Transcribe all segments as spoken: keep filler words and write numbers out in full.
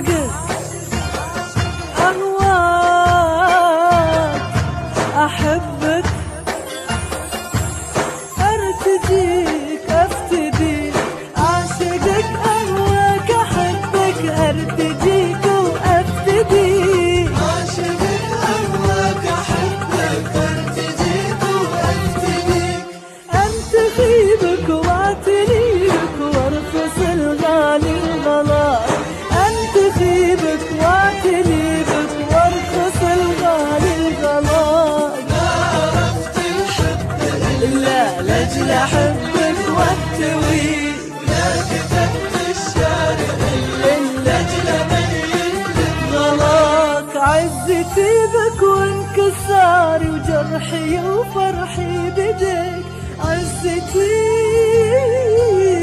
عاشقك أهواك أحبك أرتجيك أفتديك عاشقك أهواك أحبك أرتجيك وأفتديك عاشقك أهواك أحبك أرتجيك وأفتديك أنتخيبك واعتنيك وارخص الغالي الغلا أنتخيبك واعتنيك وارخص الغالي الغلا ما عرفت الحب إلا لأجل أحبك واحتويك ولا كتبت الشارع إلا لأجل أبين لك غلاك عزتي بك وانكساري وجرحي وفرحي بديك عزتي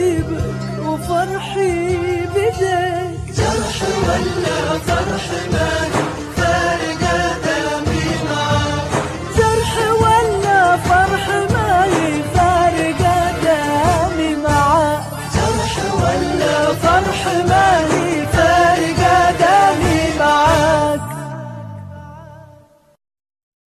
بك وفرحي بديك جرح ولا فرح ما